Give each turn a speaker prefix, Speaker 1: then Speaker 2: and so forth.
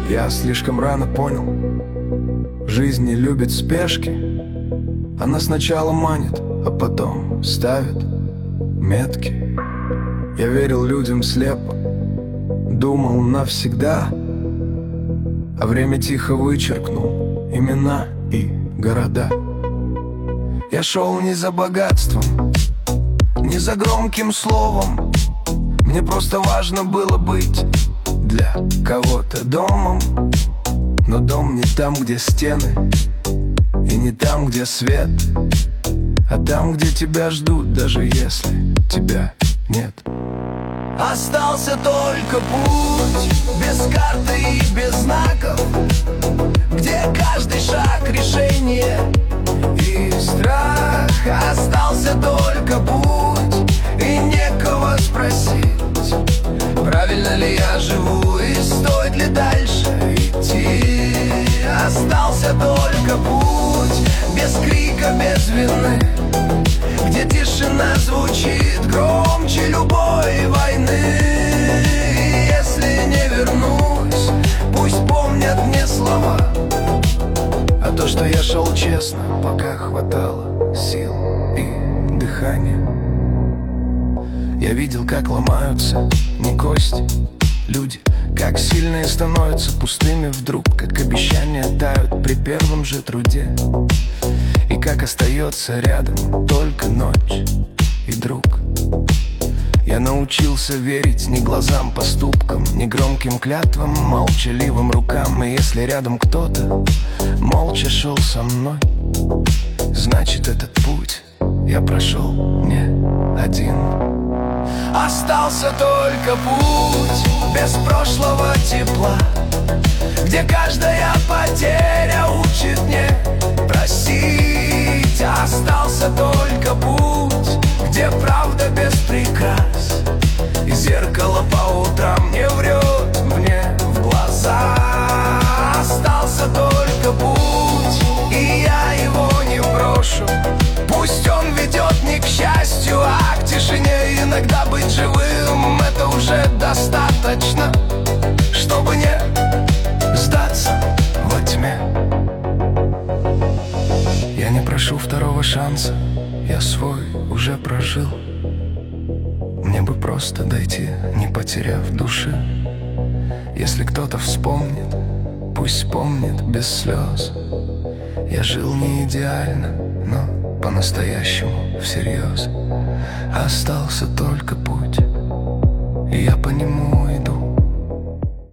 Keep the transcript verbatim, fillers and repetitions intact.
Speaker 1: Я слишком рано понял, жизнь не любит спешки. Она сначала манит, а потом ставит метки. Я верил людям слепо, думал навсегда, а время тихо вычеркнул имена и города. Я шел не за богатством, не за громким словом. Мне просто важно было быть для кого-то домом. Но дом не там, где стены, и не там, где свет, а там, где тебя ждут, даже если тебя нет. Остался только путь, без карты и без знаков, где каждый шаг решение и страх. Остался только путь, и некого спросить, правильно ли я живу и стоит ли дальше идти. Остался только путь, без крика, без вины, где тишина звучит громче любой войны. И если не вернусь, пусть помнят мне слова, а то, что я шел честно, пока хватало сил и дыхания. Я видел, как ломаются не кости люди, как сильные становятся пустыми вдруг, как обещания тают при первом же труде, и как остается рядом только ночь и друг. Я научился верить не глазам, поступкам, не громким клятвам, молчаливым рукам. И если рядом кто-то молча шел со мной, значит, этот путь я прошел не один. Остался только путь, без прошлого тепла, где каждая потеря учит не простить. Остался только путь, где правда без прикрас, и зеркало по утрам не врет мне в глаза. Остался только путь, и я его не брошу. Пусть он ведет не к счастью, а к тишине. Иногда быть живым — это уже достаточно, чтобы не сдаться во тьме. Я не прошу второго шанса, я свой уже прожил. Мне бы просто дойти, не потеряв души. Если кто-то вспомнит, пусть вспомнит без слез. Я жил не идеально, но по-настоящему всерьез. Остался только путь, и я по нему